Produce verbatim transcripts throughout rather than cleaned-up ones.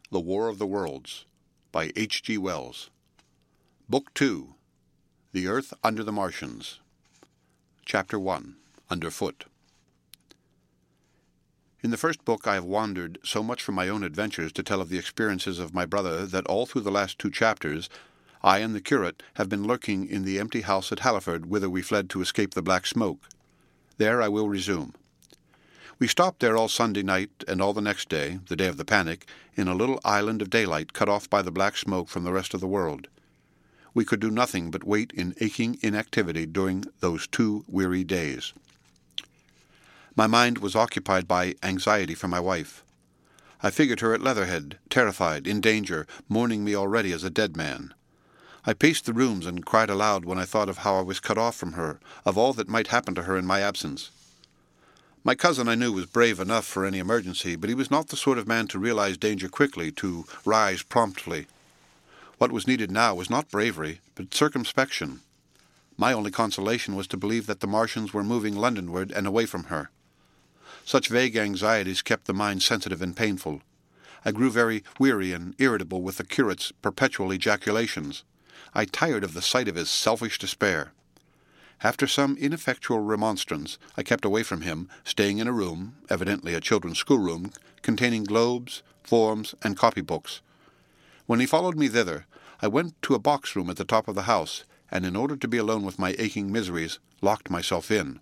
The War of the Worlds by H G Wells. Book two. The Earth Under the Martians. Chapter one. Underfoot. In the first book I have wandered so much from my own adventures to tell of the experiences of my brother that all through the last two chapters I and the curate have been lurking in the empty house at Halliford, whither we fled to escape the black smoke. There I will resume. We stopped there all Sunday night and all the next day, the day of the panic, in a little island of daylight cut off by the black smoke from the rest of the world. We could do nothing but wait in aching inactivity during those two weary days. My mind was occupied by anxiety for my wife. I figured her at Leatherhead, terrified, in danger, mourning me already as a dead man. I paced the rooms and cried aloud when I thought of how I was cut off from her, of all that might happen to her in my absence. My cousin, I knew, was brave enough for any emergency, but he was not the sort of man to realize danger quickly, to rise promptly. What was needed now was not bravery, but circumspection. My only consolation was to believe that the Martians were moving Londonward and away from her. Such vague anxieties kept the mind sensitive and painful. I grew very weary and irritable with the curate's perpetual ejaculations. I tired of the sight of his selfish despair. After some ineffectual remonstrance, I kept away from him, staying in a room, evidently a children's schoolroom, containing globes, forms, and copybooks. When he followed me thither, I went to a box room at the top of the house, and in order to be alone with my aching miseries, locked myself in.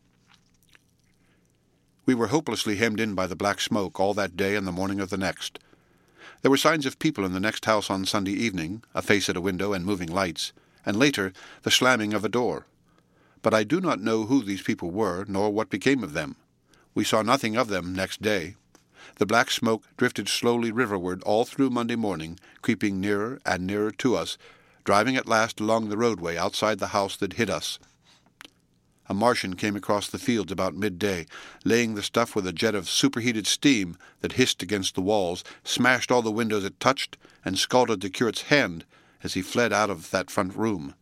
We were hopelessly hemmed in by the black smoke all that day and the morning of the next. There were signs of people in the next house on Sunday evening, a face at a window and moving lights, and later the slamming of a door. But I do not know who these people were, nor what became of them. We saw nothing of them next day. The black smoke drifted slowly riverward all through Monday morning, creeping nearer and nearer to us, driving at last along the roadway outside the house that hid us. A Martian came across the fields about midday, laying the stuff with a jet of superheated steam that hissed against the walls, smashed all the windows it touched, and scalded the curate's hand as he fled out of that front room.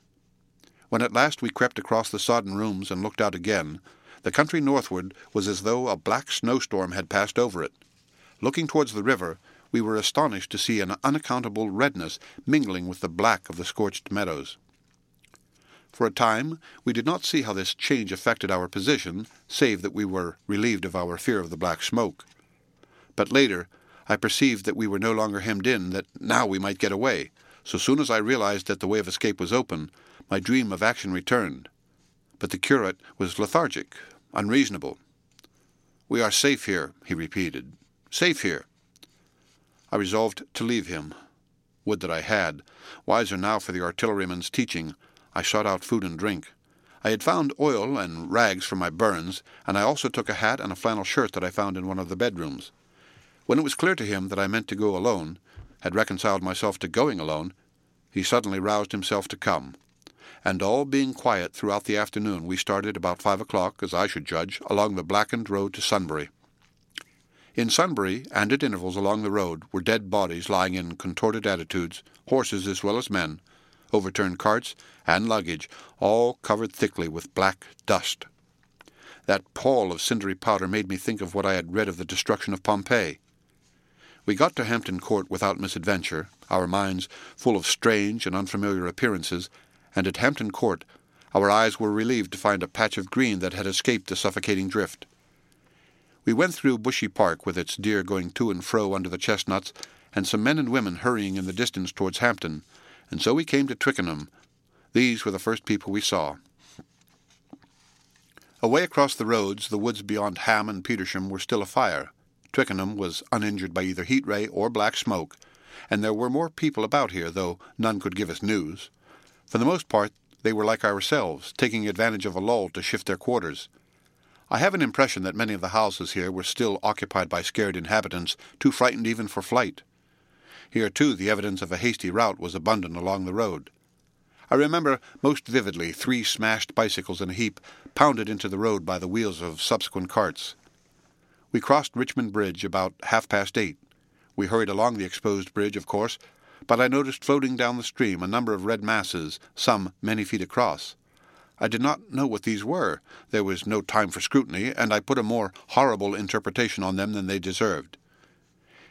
When at last we crept across the sodden rooms and looked out again, the country northward was as though a black snowstorm had passed over it. Looking towards the river, we were astonished to see an unaccountable redness mingling with the black of the scorched meadows. For a time we did not see how this change affected our position, save that we were relieved of our fear of the black smoke. But later I perceived that we were no longer hemmed in, that now we might get away. So soon as I realized that the way of escape was open, my dream of action returned. But the curate was lethargic, unreasonable. "We are safe here," he repeated. "Safe here." I resolved to leave him. Would that I had. Wiser now for the artilleryman's teaching, I sought out food and drink. I had found oil and rags for my burns, and I also took a hat and a flannel shirt that I found in one of the bedrooms. When it was clear to him that I meant to go alone, had reconciled myself to going alone, he suddenly roused himself to come. And all being quiet throughout the afternoon, we started about five o'clock, as I should judge, along the blackened road to Sunbury. In Sunbury, and at intervals along the road, were dead bodies lying in contorted attitudes, horses as well as men, overturned carts, and luggage, all covered thickly with black dust. That pall of cindery powder made me think of what I had read of the destruction of Pompeii. We got to Hampton Court without misadventure, our minds full of strange and unfamiliar appearances, and at Hampton Court our eyes were relieved to find a patch of green that had escaped the suffocating drift. We went through Bushy Park with its deer going to and fro under the chestnuts, and some men and women hurrying in the distance towards Hampton, and so we came to Twickenham. These were the first people we saw. Away across the roads, the woods beyond Ham and Petersham were still afire. Twickenham was uninjured by either heat ray or black smoke, and there were more people about here, though none could give us news. For the most part, they were like ourselves, taking advantage of a lull to shift their quarters. I have an impression that many of the houses here were still occupied by scared inhabitants, too frightened even for flight. Here, too, the evidence of a hasty rout was abundant along the road. I remember most vividly three smashed bicycles in a heap, pounded into the road by the wheels of subsequent carts. We crossed Richmond Bridge about half-past eight. We hurried along the exposed bridge, of course, but I noticed floating down the stream a number of red masses, some many feet across. I did not know what these were. There was no time for scrutiny, and I put a more horrible interpretation on them than they deserved.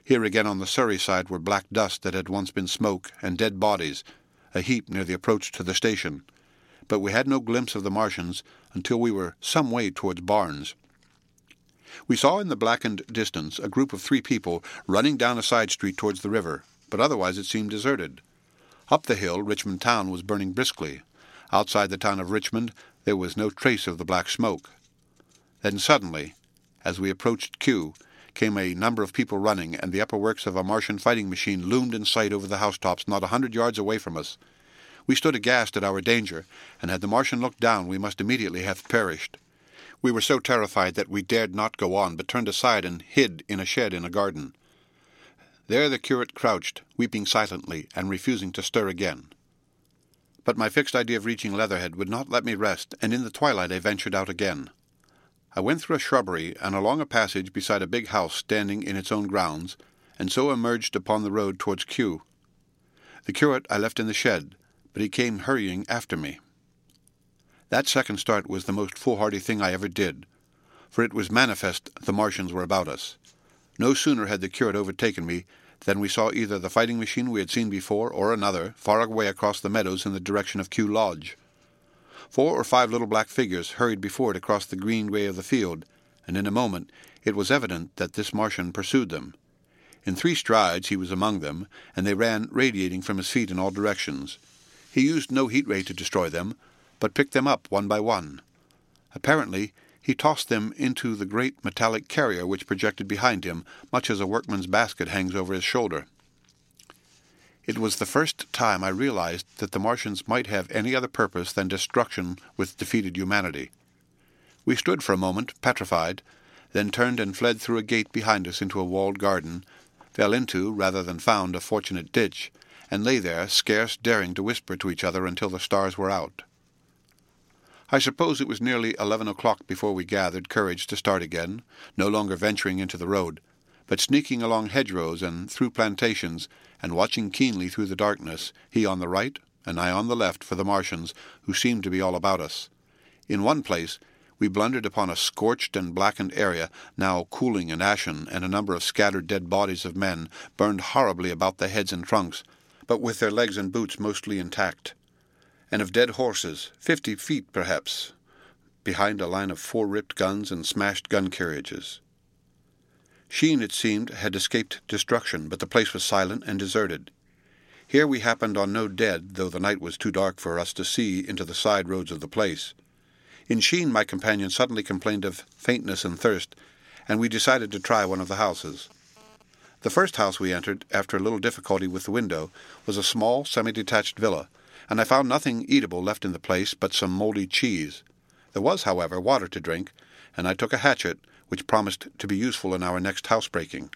Here again on the Surrey side were black dust that had once been smoke, and dead bodies, a heap near the approach to the station. But we had no glimpse of the Martians until we were some way towards Barnes. We saw in the blackened distance a group of three people running down a side street towards the river, but otherwise it seemed deserted. Up the hill, Richmond town was burning briskly. Outside the town of Richmond there was no trace of the black smoke. Then suddenly, as we approached Kew, came a number of people running, and the upper works of a Martian fighting machine loomed in sight over the housetops not a hundred yards away from us. We stood aghast at our danger, and had the Martian looked down we must immediately have perished. We were so terrified that we dared not go on, but turned aside and hid in a shed in a garden. There the curate crouched, weeping silently, and refusing to stir again. But my fixed idea of reaching Leatherhead would not let me rest, and in the twilight I ventured out again. I went through a shrubbery and along a passage beside a big house standing in its own grounds, and so emerged upon the road towards Kew. The curate I left in the shed, but he came hurrying after me. That second start was the most foolhardy thing I ever did, for it was manifest the Martians were about us. No sooner had the curate overtaken me than we saw either the fighting machine we had seen before or another far away across the meadows in the direction of Kew Lodge. Four or five little black figures hurried before it across the green way of the field, and in a moment it was evident that this Martian pursued them. In three strides he was among them, and they ran radiating from his feet in all directions. He used no heat ray to destroy them, but picked them up one by one. Apparently he tossed them into the great metallic carrier which projected behind him, much as a workman's basket hangs over his shoulder. It was the first time I realized that the Martians might have any other purpose than destruction with defeated humanity. We stood for a moment, petrified, then turned and fled through a gate behind us into a walled garden, fell into, rather than found, a fortunate ditch, and lay there, scarce daring to whisper to each other until the stars were out. I suppose it was nearly eleven o'clock before we gathered courage to start again, no longer venturing into the road, but sneaking along hedgerows and through plantations, and watching keenly through the darkness, he on the right and I on the left, for the Martians, who seemed to be all about us. In one place we blundered upon a scorched and blackened area, now cooling and ashen, and a number of scattered dead bodies of men, burned horribly about the heads and trunks, but with their legs and boots mostly intact, and of dead horses, fifty feet perhaps, behind a line of four ripped guns and smashed gun carriages. Sheen, it seemed, had escaped destruction, but the place was silent and deserted. Here we happened on no dead, though the night was too dark for us to see into the side roads of the place. In Sheen my companion suddenly complained of faintness and thirst, and we decided to try one of the houses. The first house we entered, after a little difficulty with the window, was a small, semi-detached villa, and I found nothing eatable left in the place but some mouldy cheese. There was, however, water to drink, and I took a hatchet, which promised to be useful in our next housebreaking.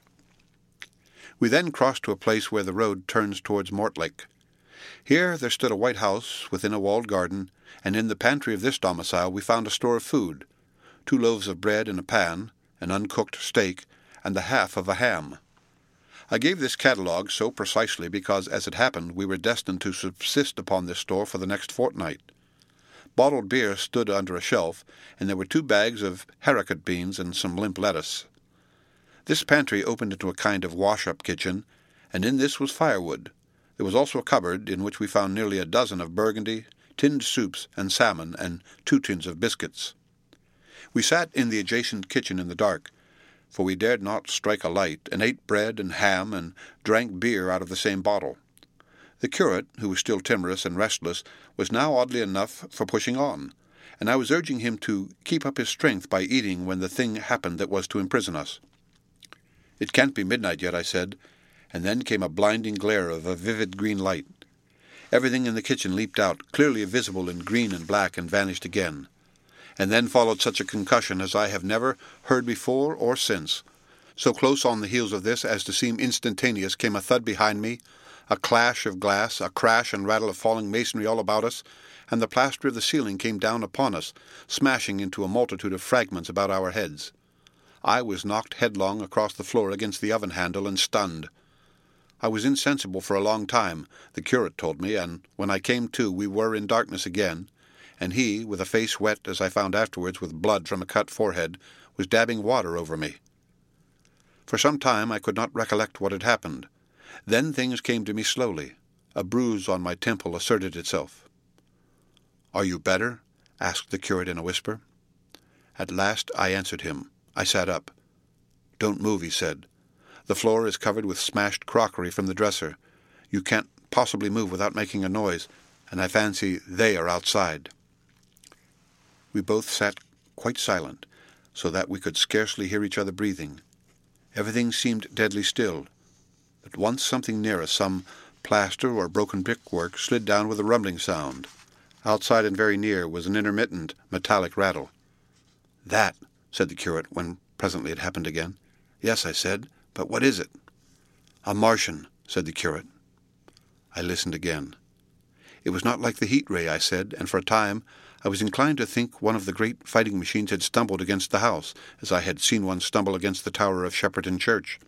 We then crossed to a place where the road turns towards Mortlake. Here there stood a white house within a walled garden, and in the pantry of this domicile we found a store of food, two loaves of bread in a pan, an uncooked steak, and the half of a ham. I gave this catalogue so precisely because, as it happened, we were destined to subsist upon this store for the next fortnight. Bottled beer stood under a shelf, and there were two bags of haricot beans and some limp lettuce. This pantry opened into a kind of wash-up kitchen, and in this was firewood. There was also a cupboard in which we found nearly a dozen of Burgundy, tinned soups and salmon, and two tins of biscuits. We sat in the adjacent kitchen in the dark, for we dared not strike a light, and ate bread and ham and drank beer out of the same bottle. The curate, who was still timorous and restless, was now oddly enough for pushing on, and I was urging him to keep up his strength by eating when the thing happened that was to imprison us. "It can't be midnight yet," I said, and then came a blinding glare of a vivid green light. Everything in the kitchen leaped out, clearly visible in green and black, and vanished again. And then followed such a concussion as I have never heard before or since. So close on the heels of this as to seem instantaneous came a thud behind me, a clash of glass, a crash and rattle of falling masonry all about us, and the plaster of the ceiling came down upon us, smashing into a multitude of fragments about our heads. I was knocked headlong across the floor against the oven handle and stunned. I was insensible for a long time, the curate told me, and when I came to we were in darkness again, and he, with a face wet, as I found afterwards, with blood from a cut forehead, was dabbing water over me. For some time I could not recollect what had happened. Then things came to me slowly. A bruise on my temple asserted itself. "Are you better?" asked the curate in a whisper. At last I answered him. I sat up. "Don't move," he said. "The floor is covered with smashed crockery from the dresser. You can't possibly move without making a noise, and I fancy they are outside." We both sat quite silent, so that we could scarcely hear each other breathing. Everything seemed deadly still. But once something near us, some plaster or broken brickwork, slid down with a rumbling sound. Outside and very near was an intermittent metallic rattle. "That," said the curate, when presently it happened again. "Yes," I said, "but what is it?" "A Martian," said the curate. I listened again. It was not like the heat ray, I said, and for a time I was inclined to think one of the great fighting machines had stumbled against the house, as I had seen one stumble against the tower of Shepperton Church.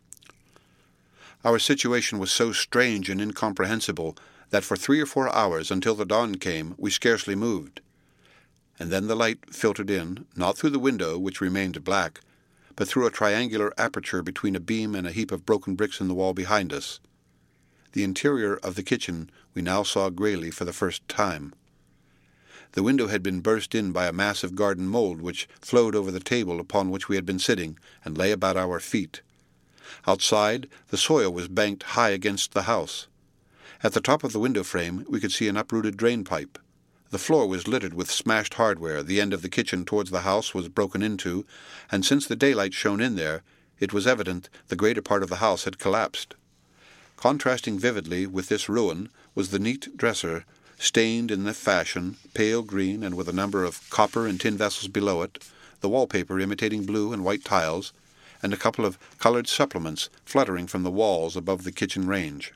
Our situation was so strange and incomprehensible that for three or four hours, until the dawn came, we scarcely moved. And then the light filtered in, not through the window, which remained black, but through a triangular aperture between a beam and a heap of broken bricks in the wall behind us. The interior of the kitchen we now saw greyly for the first time. The window had been burst in by a mass of garden mould which flowed over the table upon which we had been sitting and lay about our feet. Outside, the soil was banked high against the house. At the top of the window frame we could see an uprooted drain-pipe. The floor was littered with smashed hardware, the end of the kitchen towards the house was broken into, and since the daylight shone in there, it was evident the greater part of the house had collapsed. Contrasting vividly with this ruin was the neat dresser, stained in the fashion, pale green and with a number of copper and tin vessels below it, the wallpaper imitating blue and white tiles, and a couple of coloured supplements fluttering from the walls above the kitchen range.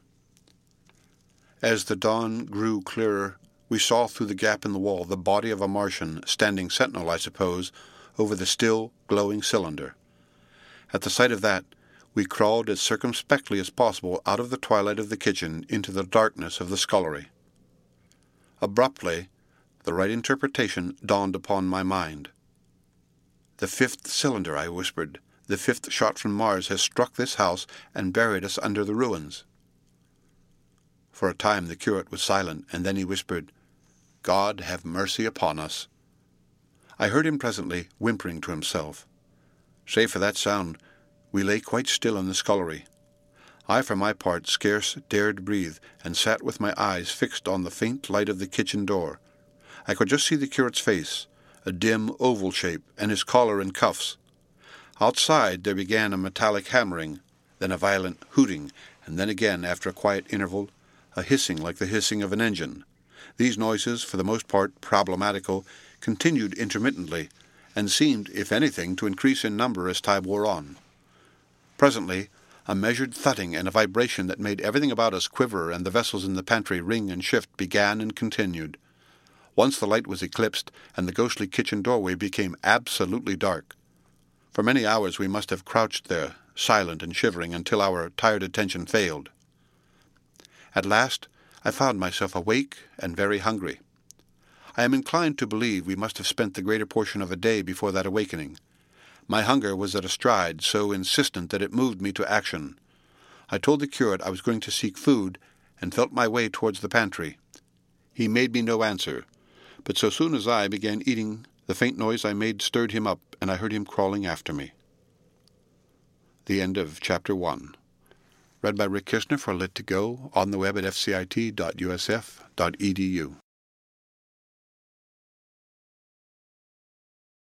As the dawn grew clearer, we saw through the gap in the wall the body of a Martian, standing sentinel, I suppose, over the still glowing cylinder. At the sight of that, we crawled as circumspectly as possible out of the twilight of the kitchen into the darkness of the scullery. Abruptly, the right interpretation dawned upon my mind. "The fifth cylinder," I whispered. "The fifth shot from Mars has struck this house and buried us under the ruins." For a time the curate was silent, and then he whispered, "God have mercy upon us." I heard him presently whimpering to himself. Save for that sound, we lay quite still in the scullery. I, for my part, scarce dared breathe, and sat with my eyes fixed on the faint light of the kitchen door. I could just see the curate's face, a dim oval shape, and his collar and cuffs. Outside there began a metallic hammering, then a violent hooting, and then again, after a quiet interval, a hissing like the hissing of an engine. These noises, for the most part problematical, continued intermittently, and seemed, if anything, to increase in number as time wore on. Presently, a measured thudding and a vibration that made everything about us quiver and the vessels in the pantry ring and shift began and continued. Once the light was eclipsed, and the ghostly kitchen doorway became absolutely dark. For many hours we must have crouched there, silent and shivering, until our tired attention failed. At last I found myself awake and very hungry. I am inclined to believe we must have spent the greater portion of a day before that awakening. My hunger was at a stride so insistent that it moved me to action. I told the curate I was going to seek food, and felt my way towards the pantry. He made me no answer, but so soon as I began eating, the faint noise I made stirred him up, and I heard him crawling after me. The end of Chapter one. Read by Rick Kistner for Lit to Go, on the web at f c i t dot u s f dot e d u.